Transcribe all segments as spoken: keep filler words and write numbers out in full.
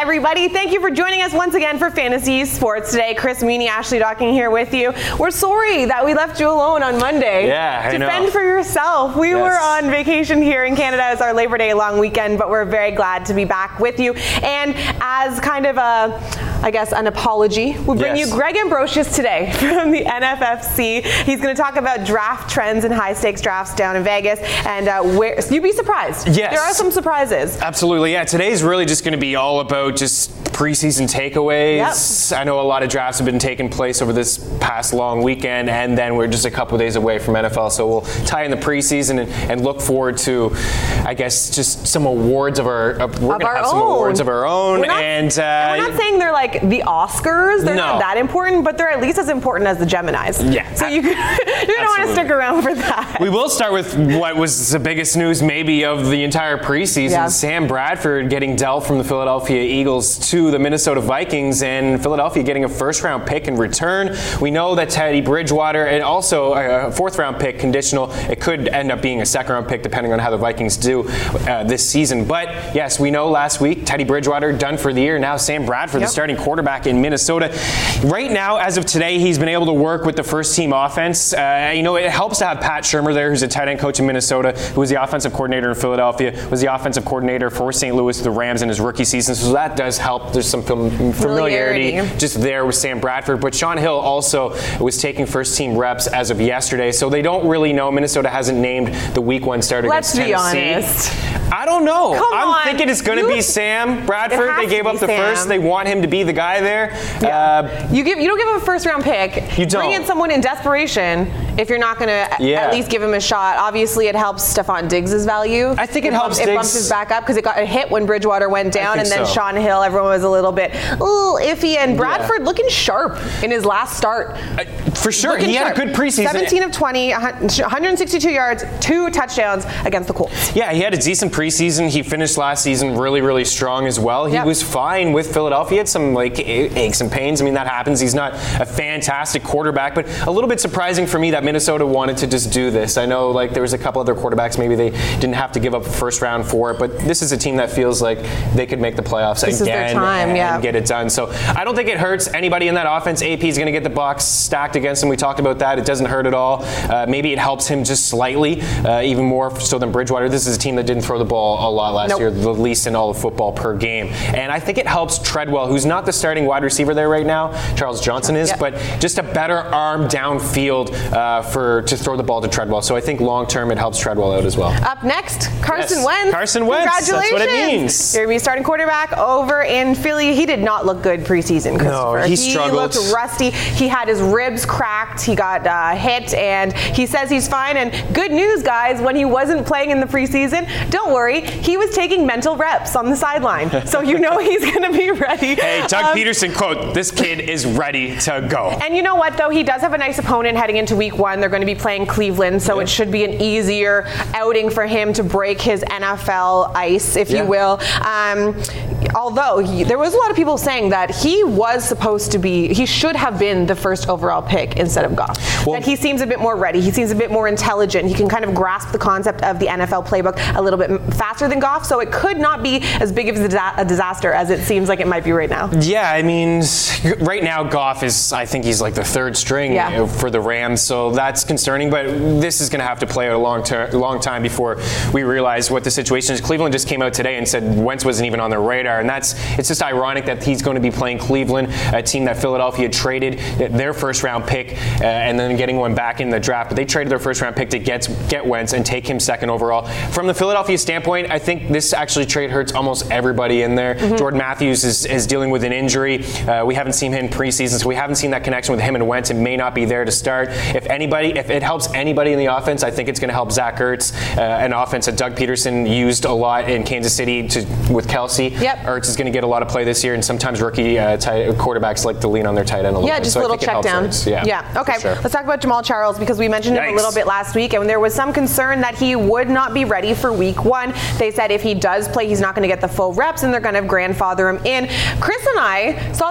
everybody. Thank you for joining us once again for Fantasy Sports Today. Chris Meany, Ashley Docking here with you. We're sorry that we left you alone on Monday. Yeah, I know. Defend for yourself. We Yes. were on vacation here in Canada as our Labor Day long weekend, but we're very glad to be back with you. And as kind of a, I guess, an apology, we bring Yes. you Greg Ambrosius today from the N F F C. He's going to talk about draft trends and high-stakes drafts down in Vegas, and uh, where you'd be surprised. Yes. There are some surprises. Absolutely, yeah. Today's really just going to be all about just preseason takeaways. Yep. I know a lot of drafts have been taking place over this past long weekend, and then we're just a couple days away from N F L, so we'll tie in the preseason and, and look forward to, I guess, just some awards of our. Uh, we're going to have own. some awards of our own, we're not, and uh, we're not saying they're like the Oscars. They're no. not that important, but they're at least as important as the Geminis. Yeah. So you you're gonna want to stick around for that. We will start with what was the biggest news maybe of the entire preseason. Yeah. Sam Bradford getting dealt from the Philadelphia Eagles to the Minnesota Vikings, and Philadelphia getting a first round pick in return. We know that Teddy Bridgewater, and also a fourth round pick conditional. It could end up being a second round pick depending on how the Vikings do uh, this season. But yes, we know last week Teddy Bridgewater done for the year. Now Sam Bradford, yep. the starting quarterback in Minnesota. Right now, as of today, he's been able to work with the first team offense. Uh, you know, it helps to have Pat Shurmur there, who's a tight end coach in Minnesota, who was the offensive coordinator in Philadelphia, was the offensive coordinator for Saint Louis, the Rams, in his rookie season. So that does help. There's some familiarity, familiarity just there with Sam Bradford. But Sean Hill also was taking first team reps as of yesterday. So they don't really know. Minnesota hasn't named the week one starter Let's against Tennessee. Let's be honest. I don't know. Come I'm on. thinking it's going to be Sam Bradford. They gave up the Sam. first. They want him to be the guy there. Yeah. Uh, you give you don't give him a first round pick. You don't. Bring in someone in desperation if you're not going to yeah. at least give him a shot. Obviously, it helps Stephon Diggs' value. I think it, it helps. Bumps, Diggs. It bumps his back up because it got a hit when Bridgewater went down, and then so. Sean Hill. Everyone was a little bit ooh iffy, and Bradford yeah. looking sharp in his last start. Uh, for sure, looking he sharp. had a good preseason. seventeen of twenty, one hundred sixty-two yards, two touchdowns against the Colts. Yeah, he had a decent preseason. He finished last season really, really strong as well. He yep. was fine with Philadelphia. He had some like aches and pains. I mean, that happens. He's not a fantastic quarterback, but a little bit surprising for me that Minnesota wanted to just do this. I know like there was a couple other quarterbacks maybe they didn't have to give up a first round for it, but this is a team that feels like they could make the playoffs this again is their time, and yeah. get it done. So I don't think it hurts anybody in that offense. A P is going to get the box stacked against him. We talked about that. It doesn't hurt at all. Uh, maybe it helps him just slightly, uh, even more so than Bridgewater. This is a team that didn't throw the ball a lot last nope. year, the least in all of football per game. And I think it helps Treadwell, who's not the starting wide receiver there right now. Charles Johnson is, yep. but just a better arm downfield uh, for to throw the ball to Treadwell. So I think long term it helps Treadwell out as well. Up next, Carson yes. Wentz. Carson Wentz. Congratulations. That's what it means. You're going to be starting quarterback over in Philly. He did not look good preseason, Christopher. No, he struggled. He looked rusty. He had his ribs cracked. He got uh, hit, and he says he's fine. And good news, guys, when he wasn't playing in the preseason, don't worry, he was taking mental reps on the sideline. So you know he's going to be ready. Hey, Doug um, Peterson, quote, this kid is ready to go. And you know what, though? He does have a nice opponent heading into week one. They're going to be playing Cleveland, so yeah. it should be an easier outing for him to break his N F L ice, if yeah. you will. Um, although he, there was a lot of people saying that he was supposed to be, he should have been the first overall pick instead of Goff. Well, that he seems a bit more ready. He seems a bit more intelligent. He can kind of grasp the concept of the N F L playbook a little bit faster than Goff, so it could not be as big of a disaster as it seems like it might be right now. Yeah, I mean, right now Goff is, I think he's like the third string yeah. for the Rams, so that's concerning, but this is going to have to play out a long, ter- long time before we realize what the situation is. Cleveland just came out today and said Wentz wasn't even on their radar, and that's it's just ironic that he's going to be playing Cleveland, a team that Philadelphia traded their first round pick uh, and then getting one back in the draft, but they traded their first round pick to get, get Wentz and take him second overall. From the Philadelphia standpoint, I think this actually trade hurts almost everybody in there. Mm-hmm. Jordan Matthews is, is dealing with an injury. Uh, we haven't seen him in preseason, so we haven't seen that connection with him and Wentz. It may not be there to start. If anybody, if it helps anybody in the offense, I think it's going to help Zach Ertz, uh, an offense that Doug Peterson used a lot in Kansas City to, with Kelsey. Yep. Ertz is going to get a lot of play this year, and sometimes rookie uh, tight, quarterbacks like to lean on their tight end a little yeah, bit. just so a little I think check down. Ertz. Yeah, yeah. Okay. Sure. Let's talk about Jamal Charles because we mentioned Yikes. him a little bit last week, and there was some concern that he would not be ready for week one. They said if he does play, he's not going to get the full reps, and they're going to grandfather him in. Chris and I saw that as a little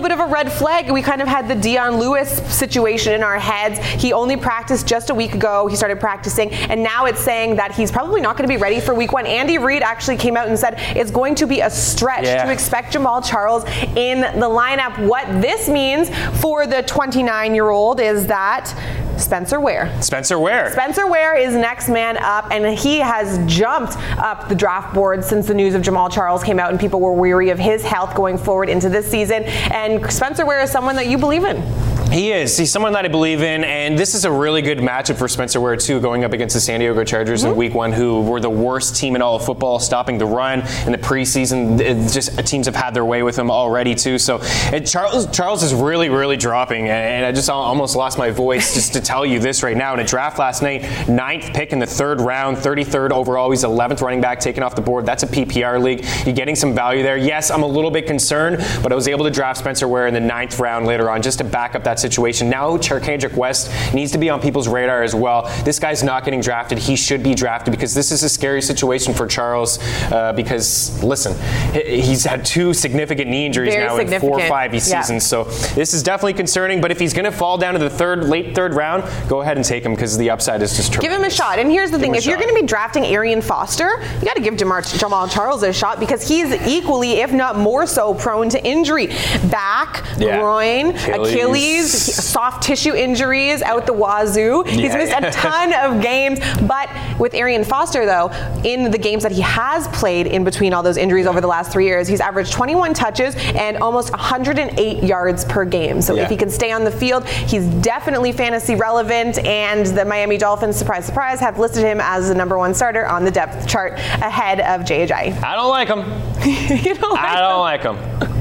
bit of a red flag. We kind of had the Dion Lewis situation in our heads. He only practiced just a week ago. He started practicing, and now it's saying that he's probably not going to be ready for week one. Andy Reid actually came out and said it's going to be a stretch yeah. to expect Jamaal Charles in the lineup. What this means for the twenty-nine-year-old is that Spencer Ware. Spencer Ware. Spencer Ware is next man up, and he has jumped up the draft board since the news of Jamaal Charles came out and people were weary of his health going forward into this season. And Spencer Ware is someone that you believe in. He is. He's someone that I believe in, and this is a really good matchup for Spencer Ware, too, going up against the San Diego Chargers mm-hmm. in week one, who were the worst team in all of football, stopping the run in the preseason. It just teams have had their way with him already, too. So it, Charles Charles is really, really dropping, and I just almost lost my voice just to tell you this right now. In a draft last night, ninth pick in the third round, thirty-third overall. He's eleventh running back taken off the board. That's a P P R league. You're getting some value there. Yes, I'm a little bit concerned, but I was able to draft Spencer Ware in the ninth round later on just to back up that situation. Now Charcandrick West needs to be on people's radar as well. This guy's not getting drafted. He should be drafted because this is a scary situation for Charles uh, because, listen, he's had two significant knee injuries Very now in four or five seasons. Yeah. So this is definitely concerning, but if he's going to fall down to the third, late third round, go ahead and take him because the upside is just tremendous. Give him a shot. And here's the give thing. If you're going to be drafting Arian Foster, you got to give Jamar, Jamaal Charles a shot because he's equally, if not more so, prone to injury. Back, yeah. groin, Achilles, Achilles soft tissue injuries out the wazoo. He's yeah, missed yeah. a ton of games. But with Arian Foster, though, in the games that he has played in between all those injuries over the last three years, he's averaged twenty-one touches and almost one hundred eight yards per game. So yeah. if he can stay on the field, he's definitely fantasy relevant. And the Miami Dolphins, surprise, surprise, have listed him as the number one starter on the depth chart ahead of J H I. I don't like him. you don't like I don't like him.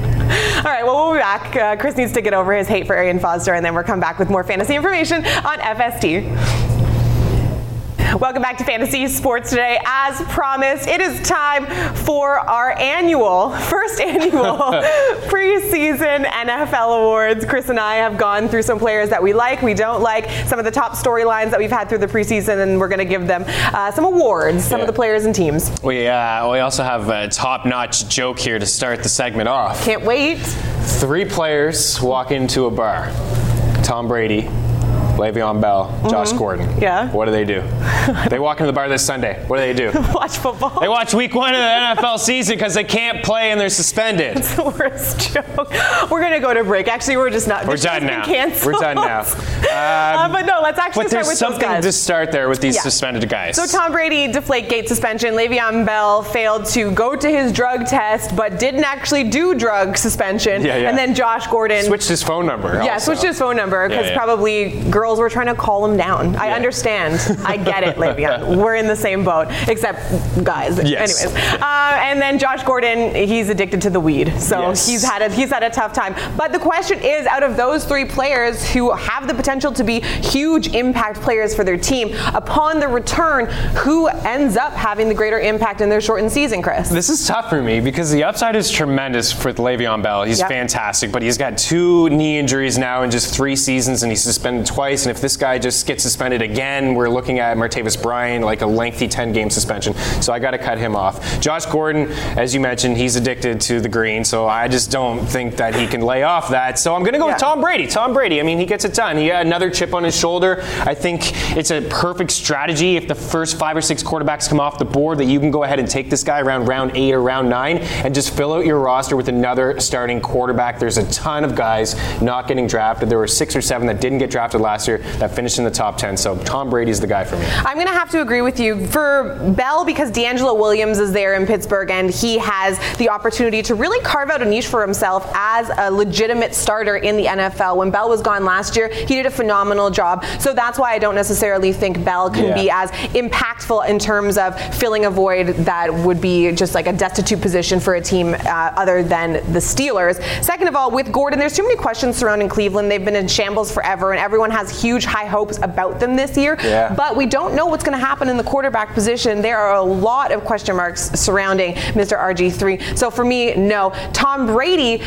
All right, well, we'll be back. Uh, Chris needs to get over his hate for Arian Foster, and then we'll come back with more fantasy information on F S T. Welcome back to Fantasy Sports Today. As promised, it is time for our annual, first annual preseason N F L awards. Chris and I have gone through some players that we like, we don't like, some of the top storylines that we've had through the preseason, and we're going to give them uh, some awards, some yeah. of the players and teams. We, uh, we also have a top-notch joke here to start the segment off. Can't wait. Three players walk into a bar. Tom Brady, Le'Veon Bell, Josh mm-hmm. Gordon. Yeah. What do they do? They walk into the bar this Sunday. What do they do? Watch football. They watch week one of the N F L season because they can't play and they're suspended. It's the worst joke. We're going to go to break. Actually, we're just not. We're done now. Canceled. We're done now. Um, uh, but no, let's actually start with those guys. But there's something to start there with these yeah. suspended guys. So Tom Brady, Deflategate suspension. Le'Veon Bell failed to go to his drug test, but didn't actually do drug suspension. Yeah, yeah. And then Josh Gordon switched his phone number. Yeah, also. switched his phone number because yeah, yeah. probably girls were trying to call him down. I yeah. understand. I get it, Le'Veon. We're in the same boat, except guys. Yes. Anyways, uh, and then Josh Gordon, he's addicted to the weed, so yes. he's had a he's had a tough time. But the question is, out of those three players who have the potential to be huge impact players for their team, upon the return, who ends up having the greater impact in their shortened season, Chris? This is tough for me because the upside is tremendous for Le'Veon Bell. He's yep. fantastic, but he's got two knee injuries now in just three seasons, and he's suspended twice. And if this guy just gets suspended again, we're looking at Martavis Bryant, like a lengthy ten-game suspension. So I got to cut him off. Josh Gordon, as you mentioned, he's addicted to the green, so I just don't think that he can lay off that. So I'm going to go yeah. with Tom Brady. Tom Brady, I mean, he gets it done. He got another chip on his shoulder. I think it's a perfect strategy if the first five or six quarterbacks come off the board that you can go ahead and take this guy around round eight or round nine and just fill out your roster with another starting quarterback. There's a ton of guys not getting drafted. There were six or seven that didn't get drafted last year that finished in the top ten. So Tom Brady's the guy for me. I'm going to have to agree with you. For Bell, because D'Angelo Williams is there in Pittsburgh and he has the opportunity to really carve out a niche for himself as a legitimate starter in the N F L. When Bell was gone last year, he did a phenomenal job. So that's why I don't necessarily think Bell can yeah. be as impactful in terms of filling a void that would be just like a destitute position for a team uh, other than the Steelers. Second of all, with Gordon, there's too many questions surrounding Cleveland. They've been in shambles forever and everyone has huge high hopes about them this year. Yeah. But we don't know what's going to happen in the quarterback position. There are a lot of question marks surrounding Mister R G three. So for me, no. Tom Brady,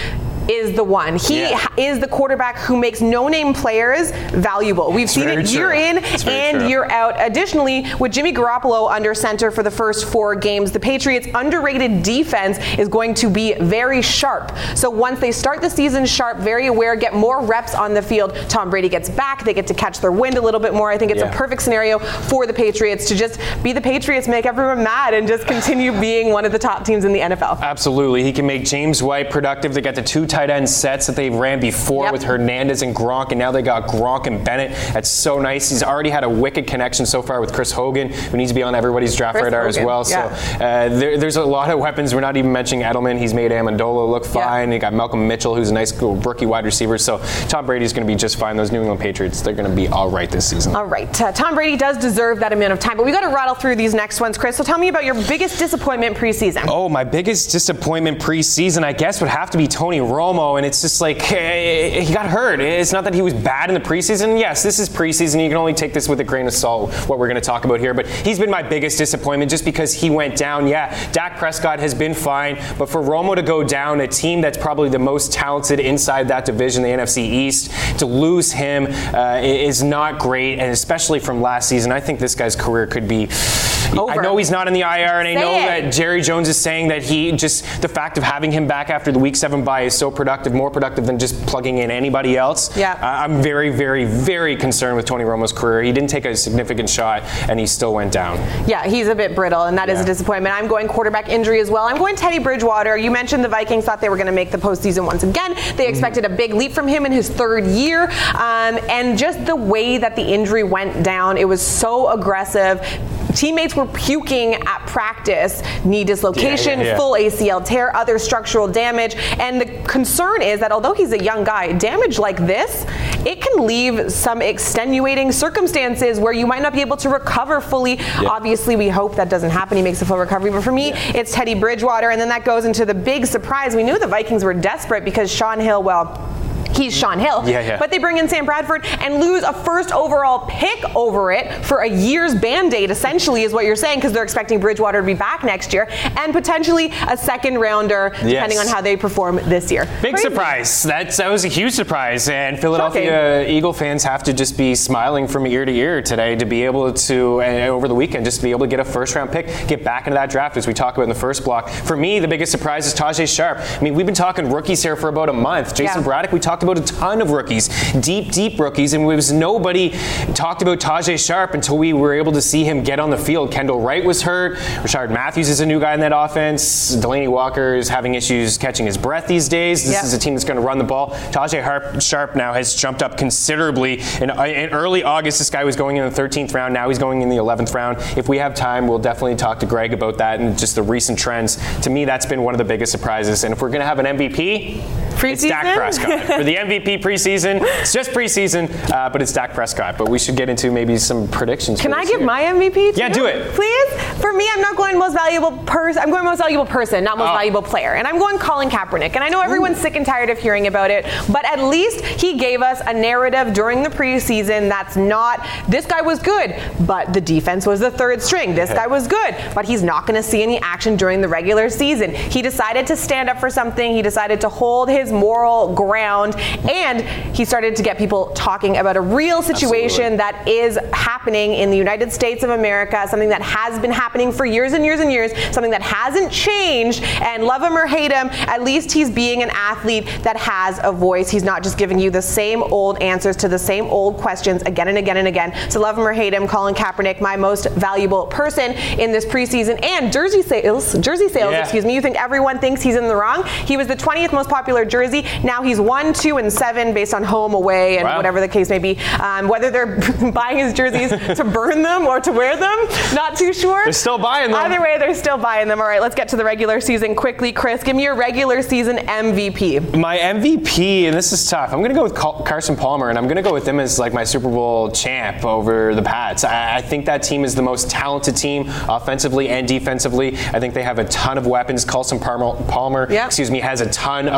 is the one. He yeah. is the quarterback who makes no-name players valuable. We've seen it year in and true. year out. Additionally, with Jimmy Garoppolo under center for the first four games, the Patriots' underrated defense is going to be very sharp. So once they start the season sharp, very aware, get more reps on the field, Tom Brady gets back, they get to catch their wind a little bit more. I think it's yeah. a perfect scenario for the Patriots to just be the Patriots, make everyone mad, and just continue being one of the top teams in the N F L. Absolutely. He can make James White productive. They got the two tight end sets that they ran before yep. with Hernandez and Gronk, and now they got Gronk and Bennett. That's so nice. He's already had a wicked connection so far with Chris Hogan, who needs to be on everybody's draft Chris radar Hogan. as well. Yeah. So uh, there, there's a lot of weapons. We're not even mentioning Edelman. He's made Amendola look fine. Yeah. You got Malcolm Mitchell, who's a nice rookie wide receiver. So Tom Brady's going to be just fine. Those New England Patriots, they're going to be all right this season. All right. Uh, Tom Brady does deserve that amount of time, but we got to rattle through these next ones, Chris. So tell me about your biggest disappointment preseason. Oh, my biggest disappointment preseason, I guess, would have to be Tony Romo. And it's just like, hey, he got hurt. It's not that he was bad in the preseason. Yes, this is preseason. You can only take this with a grain of salt, what we're going to talk about here. But he's been my biggest disappointment just because he went down. Yeah, Dak Prescott has been fine. But for Romo to go down, a team that's probably the most talented inside that division, the N F C East, to lose him uh, is not great. And especially from last season, I think this guy's career could be over. I know he's not in the I R, and Say I know it. that Jerry Jones is saying that he just, the fact of having him back after the week seven bye is so productive, more productive than just plugging in anybody else. Yeah. Uh, I'm very, very, very concerned with Tony Romo's career. He didn't take a significant shot, and he still went down. Yeah, he's a bit brittle, and that yeah. is a disappointment. I'm going quarterback injury as well. I'm going Teddy Bridgewater. You mentioned the Vikings thought they were going to make the postseason once again. They expected mm-hmm. a big leap from him in his third year, um, and just the way that the injury went down, it was so aggressive. Teammates were puking at practice, knee dislocation, yeah, yeah, yeah. full A C L tear, other structural damage. And the concern is that although he's a young guy, damage like this, it can leave some extenuating circumstances where you might not be able to recover fully. Yeah. Obviously, we hope that doesn't happen. He makes a full recovery. But for me, yeah. it's Teddy Bridgewater. And then that goes into the big surprise. We knew the Vikings were desperate because Sean Hill, well, he's Sean Hill, yeah, yeah. but they bring in Sam Bradford and lose a first overall pick over it for a year's Band-Aid, essentially, is what you're saying, because they're expecting Bridgewater to be back next year, and potentially a second rounder, yes. depending on how they perform this year. Big Crazy. surprise. That's, that was a huge surprise, and Philadelphia Shocking. Eagle fans have to just be smiling from ear to ear today to be able to, uh, over the weekend, just to be able to get a first-round pick, get back into that draft, as we talked about in the first block. For me, the biggest surprise is Tajay Sharp. I mean, we've been talking rookies here for about a month. Jason yeah. Braddock, we talked about a ton of rookies, deep, deep rookies, and was nobody talked about Tajay Sharp until we were able to see him get on the field. Kendall Wright was hurt. Rashard Matthews is a new guy in that offense. Delaney Walker is having issues catching his breath these days. This yep. is a team that's going to run the ball. Tajay Sharp now has jumped up considerably. In, in early August, this guy was going in the thirteenth round. Now he's going in the eleventh round. If we have time, we'll definitely talk to Greg about that and just the recent trends. To me, that's been one of the biggest surprises. And if we're going to have an M V P, Pre-season? It's Dak Prescott. For the M V P preseason, it's just preseason, uh, but it's Dak Prescott. But we should get into maybe some predictions. Can for I this give year. my M V P too? Yeah, do it. Please? For me, I'm not going most valuable person. I'm going most valuable person, not most oh. valuable player. And I'm going Colin Kaepernick. And I know everyone's Ooh. sick and tired of hearing about it, but at least he gave us a narrative during the preseason that's not, this guy was good, but the defense was the third string. This guy was good, but he's not going to see any action during the regular season. He decided to stand up for something. He decided to hold his moral ground, and he started to get people talking about a real situation Absolutely. that is happening in the United States of America, something that has been happening for years and years and years, something that hasn't changed, and love him or hate him, at least he's being an athlete that has a voice. He's not just giving you the same old answers to the same old questions again and again and again. So love him or hate him, Colin Kaepernick, my most valuable person in this preseason, and jersey sales, jersey sales, yeah. excuse me. You think everyone thinks he's in the wrong? He was the twentieth most popular jersey. Now he's one, two, and seven based on home, away, and wow. whatever the case may be. Um, whether they're buying his jerseys to burn them or to wear them, not too sure. They're still buying them. Either way, they're still buying them. All right, let's get to the regular season quickly. Chris, give me your regular season M V P. My M V P, and this is tough, I'm going to go with Carson Palmer, and I'm going to go with him as like my Super Bowl champ over the Pats. I, I think that team is the most talented team offensively and defensively. I think they have a ton of weapons. Carson Palmer, Palmer yep. excuse me, has a ton of weapons.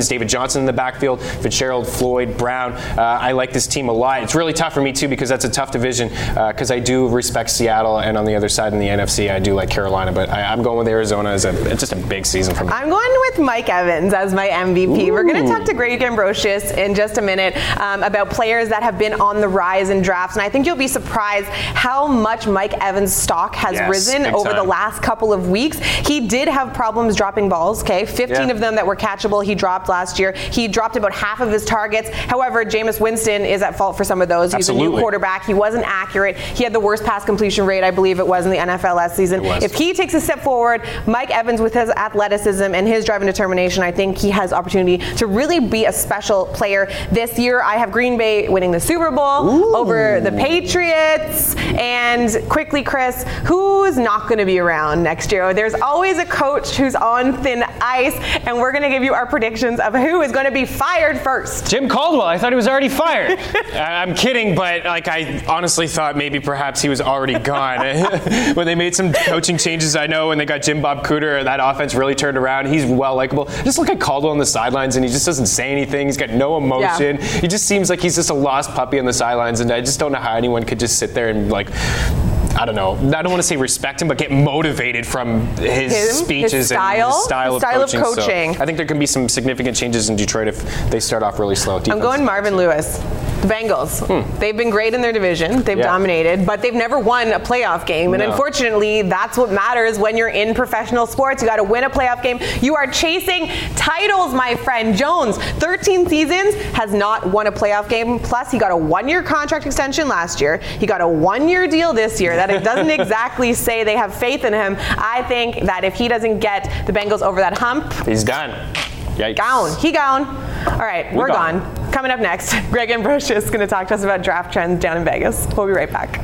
Evans, David Johnson in the backfield, Fitzgerald, Floyd, Brown. Uh, I like this team a lot. It's really tough for me too because that's a tough division because uh, I do respect Seattle, and on the other side in the N F C I do like Carolina, but I, I'm going with Arizona as a it's just a big season for me. I'm going with Mike Evans as my M V P. Ooh. We're going to talk to Greg Ambrosius in just a minute um, about players that have been on the rise in drafts, and I think you'll be surprised how much Mike Evans' stock has yes, risen over time. the last couple of weeks. He did have problems dropping balls, okay? fifteen yeah. of them that were catchable he dropped last year. He dropped about half of his targets. However, Jameis Winston is at fault for some of those. He's Absolutely. a new quarterback. He wasn't accurate. He had the worst pass completion rate, I believe it was, in the N F L last season. If he takes a step forward, Mike Evans, with his athleticism and his drive and determination, I think he has opportunity to really be a special player this year. I have Green Bay winning the Super Bowl Ooh. over the Patriots. And quickly, Chris, who's not going to be around next year? There's always a coach who's on thin ice, and we're going to give you our predictions of who is going to be fired first. Jim Caldwell. I thought he was already fired. I'm kidding, but like I honestly thought maybe perhaps he was already gone. When they made some coaching changes, I know when they got Jim Bob Cooter, that offense really turned around. He's well likable. Just look at Caldwell on the sidelines, and he just doesn't say anything. He's got no emotion. Yeah. He just seems like he's just a lost puppy on the sidelines, and I just don't know how anyone could just sit there and like, I don't know, I don't want to say respect him, but get motivated from his Him, his speeches style, and his style, his style of coaching. Of coaching. So I think there can be some significant changes in Detroit if they start off really slow. I'm going Marvin Lewis. The Bengals. Hmm. They've been great in their division. They've yeah. dominated, but they've never won a playoff game. And no. unfortunately, that's what matters when you're in professional sports. You got to win a playoff game. You are chasing titles, my friend. Jones, thirteen seasons, has not won a playoff game. Plus, he got a one-year contract extension last year. He got a one-year deal this year. That it doesn't exactly say they have faith in him. I think that if he doesn't get the Bengals over that hump, he's done. Yikes. Gone. He gone. All right, we're, we're gone. gone. Coming up next, Greg Ambrosius is going to talk to us about draft trends down in Vegas. We'll be right back.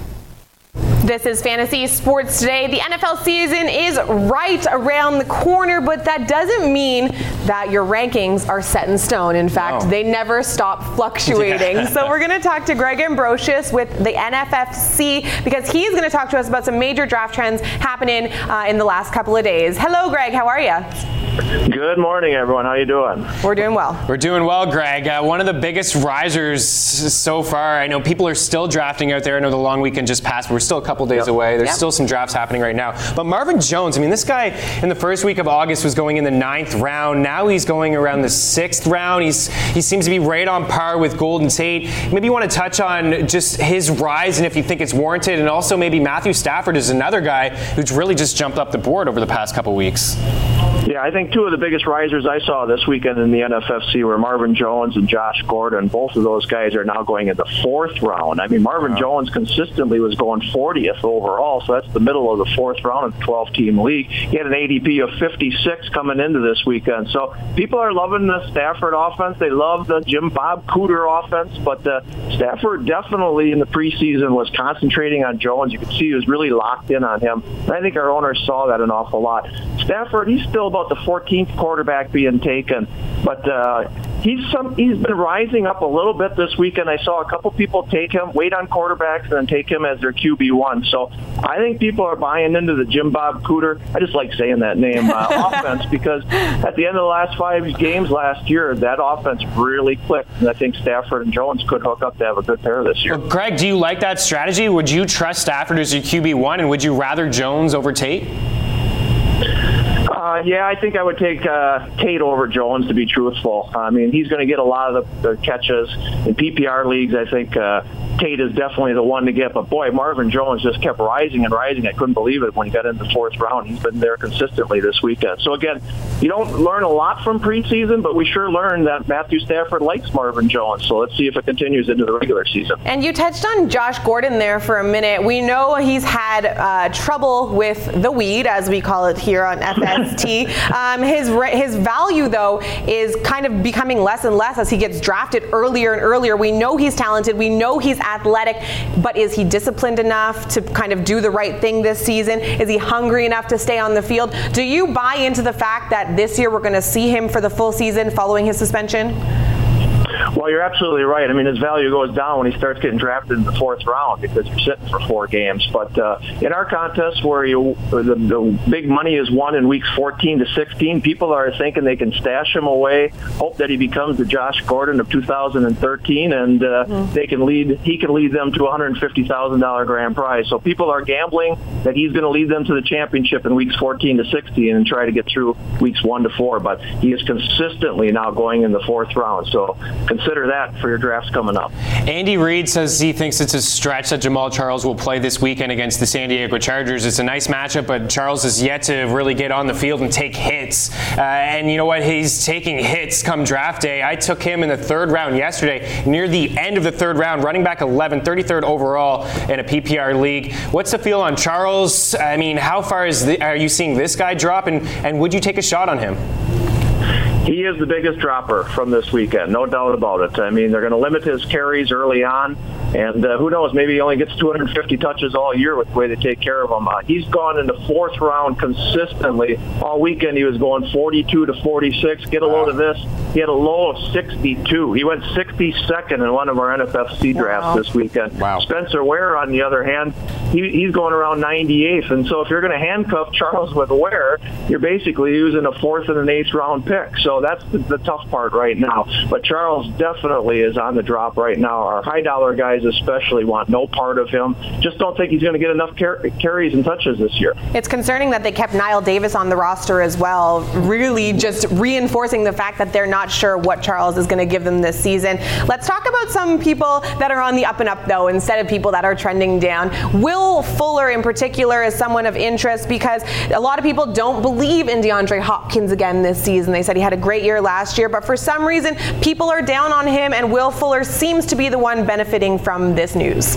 This is Fantasy Sports Today. The N F L season is right around the corner, but that doesn't mean that your rankings are set in stone. In fact, no. they never stop fluctuating. Yeah. So we're going to talk to Greg Ambrosius with the N F F C because he's going to talk to us about some major draft trends happening uh, in the last couple of days. Hello, Greg. How are you? Good morning, everyone. How you doing? We're doing well. We're doing well, Greg. Uh, one of the biggest risers so far. I know people are still drafting out there. I know the long weekend just passed, but we're still a couple days yep. away. There's yep. still some drafts happening right now. But Marvin Jones, I mean, this guy in the first week of August was going in the ninth round. Now he's going around the sixth round. He's he seems to be right on par with Golden Tate. Maybe you want to touch on just his rise and if you think it's warranted, and also maybe Matthew Stafford is another guy who's really just jumped up the board over the past couple weeks. Yeah, I think two of the biggest risers I saw this weekend in the N F F C were Marvin Jones and Josh Gordon. Both of those guys are now going in the fourth round. I mean, Marvin wow. Jones consistently was going fortieth overall, so that's the middle of the fourth round of the twelve-team league. He had an A D P of fifty-six coming into this weekend. So people are loving the Stafford offense. They love the Jim Bob Cooter offense, but uh, Stafford definitely in the preseason was concentrating on Jones. You could see he was really locked in on him. And I think our owners saw that an awful lot. Stafford, he's still about the fourteenth quarterback being taken, but uh, he's some he's been rising up a little bit this weekend. I saw a couple people take him, wait on quarterbacks, and then take him as their Q B one. So I think people are buying into the Jim Bob Cooter, I just like saying that name, uh, offense, because at the end of the last five games last year, that offense really clicked, and I think Stafford and Jones could hook up to have a good pair this year. Well, Greg, do you like that strategy? Would you trust Stafford as your Q B one, and would you rather Jones over Tate? Uh, yeah, I think I would take uh, Tate over Jones, to be truthful. I mean, he's going to get a lot of the, the catches in P P R leagues. I think uh, Tate is definitely the one to get. But, boy, Marvin Jones just kept rising and rising. I couldn't believe it when he got in the fourth round. He's been there consistently this weekend. So, again, you don't learn a lot from preseason, but we sure learned that Matthew Stafford likes Marvin Jones. So let's see if it continues into the regular season. And you touched on Josh Gordon there for a minute. We know he's had uh, trouble with the weed, as we call it here on F S T. Um, his his value, though, is kind of becoming less and less as he gets drafted earlier and earlier. We know he's talented. We know he's athletic. But is he disciplined enough to kind of do the right thing this season? Is he hungry enough to stay on the field? Do you buy into the fact that this year we're going to see him for the full season following his suspension? Well, you're absolutely right. I mean, his value goes down when he starts getting drafted in the fourth round because you're sitting for four games. But uh, in our contest where you the, the big money is won in weeks fourteen to sixteen, people are thinking they can stash him away, hope that he becomes the Josh Gordon of two thousand thirteen, and uh, mm-hmm. they can lead. He can lead them to a one hundred fifty thousand dollars grand prize. So people are gambling that he's going to lead them to the championship in weeks fourteen to sixteen and try to get through weeks one to four. But he is consistently now going in the fourth round. So consider that for your drafts coming up. Andy Reid says he thinks it's a stretch that Jamaal Charles will play this weekend against the San Diego Chargers. It's a nice matchup, but Charles has yet to really get on the field and take hits. Uh, and you know what? He's taking hits come draft day. I took him in the third round yesterday, near the end of the third round, running back eleven, thirty-third overall in a P P R league. What's the feel on Charles? I mean, how far is the, are you seeing this guy drop, and, and would you take a shot on him? He is the biggest dropper from this weekend, no doubt about it. I mean, they're going to limit his carries early on, and uh, who knows, maybe he only gets two hundred fifty touches all year with the way they take care of him. Uh, he's gone in the fourth round consistently. All weekend he was going forty-two to forty-six. Get a load of this. He had a low of sixty-two. He went sixty-second in one of our N F F C drafts wow. this weekend. Wow. Spencer Ware, on the other hand, he, he's going around ninety-eighth. And so if you're going to handcuff Charles with Ware, you're basically using a fourth and an eighth round pick. So that's the, the tough part right now. But Charles definitely is on the drop right now. Our high dollar guys especially want no part of him. Just don't think he's going to get enough car- carries and touches this year. It's concerning that they kept Niall Davis on the roster as well, really just reinforcing the fact that they're not sure what Charles is going to give them this season. Let's talk about some people that are on the up and up, though, instead of people that are trending down. Will Fuller, in particular, is someone of interest because a lot of people don't believe in DeAndre Hopkins again this season. They said he had a great year last year, but for some reason, people are down on him, and Will Fuller seems to be the one benefiting from this news.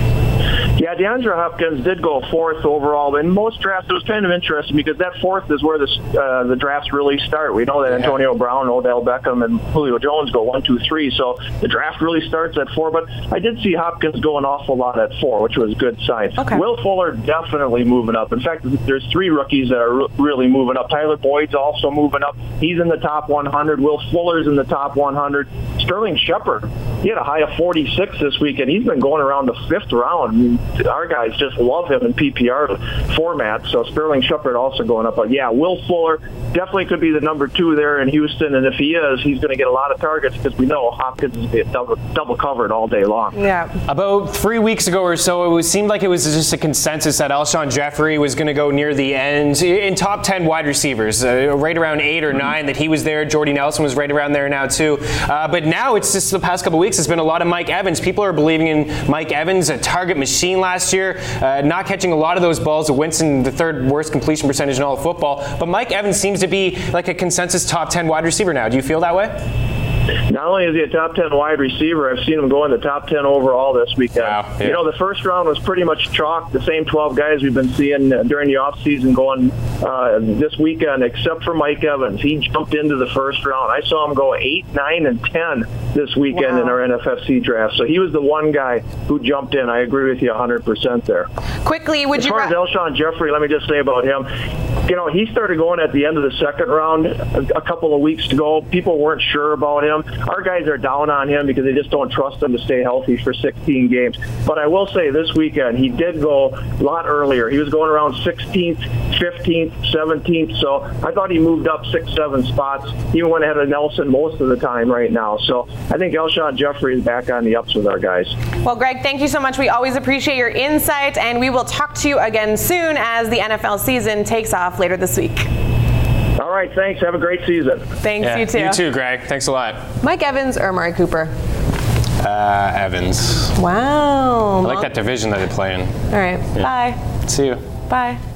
Yeah, DeAndre Hopkins did go fourth overall. In most drafts, it was kind of interesting because that fourth is where the uh, the drafts really start. We know that yeah. Antonio Brown, Odell Beckham, and Julio Jones go one, two, three. So the draft really starts at four. But I did see Hopkins go an awful lot at four, which was a good sign. Okay. Will Fuller definitely moving up. In fact, there's three rookies that are really moving up. Tyler Boyd's also moving up. He's in the top one hundred. Will Fuller's in the top one hundred. Sterling Shepard, he had a high of forty-six this week, and he's been going around the fifth round. I mean, our guys just love him in P P R format, so Sterling Shepard also going up. But yeah, Will Fuller definitely could be the number two there in Houston, and if he is, he's going to get a lot of targets because we know Hopkins is going to be double, double covered all day long. Yeah. About three weeks ago or so, it was, seemed like it was just a consensus that Alshon Jeffrey was going to go near the end in top ten wide receivers, uh, right around eight or nine, that he was there. Jordy Nelson was right around there now too. Uh, but now it's just the past couple of weeks, it's been a lot of Mike Evans. People are believing in Mike Evans, a target machine last year. Uh, not catching a lot of those balls. Winston, the third worst completion percentage in all of football. But Mike Evans seems to be like a consensus top ten wide receiver now. Do you feel that way? Not only is he a top ten wide receiver, I've seen him go in the top ten overall this weekend. Wow, yeah. You know, the first round was pretty much chalk. The same twelve guys we've been seeing during the offseason going uh, this weekend, except for Mike Evans. He jumped into the first round. I saw him go eight, nine, and ten this weekend wow. in our N F F C draft. So he was the one guy who jumped in. I agree with you one hundred percent there. Quickly, would as you... As far ra- as Alshon Jeffrey, let me just say about him, you know, he started going at the end of the second round a, a couple of weeks ago. People weren't sure about him. Our guys are down on him because they just don't trust him to stay healthy for sixteen games. But I will say this weekend, he did go a lot earlier. He was going around sixteenth, fifteenth, seventeenth. So I thought he moved up six, seven spots. He even went ahead of Nelson most of the time right now. So I think Alshon Jeffrey is back on the ups with our guys. Well, Greg, thank you so much. We always appreciate your insight, and we will talk to you again soon as the N F L season takes off later this week. All right, thanks. Have a great season. Thanks, yeah, you too. You too, Greg. Thanks a lot. Mike Evans or Amari Cooper? Uh, Evans. Wow. I like that division that they play in. All right. Yeah. Bye. See you. Bye.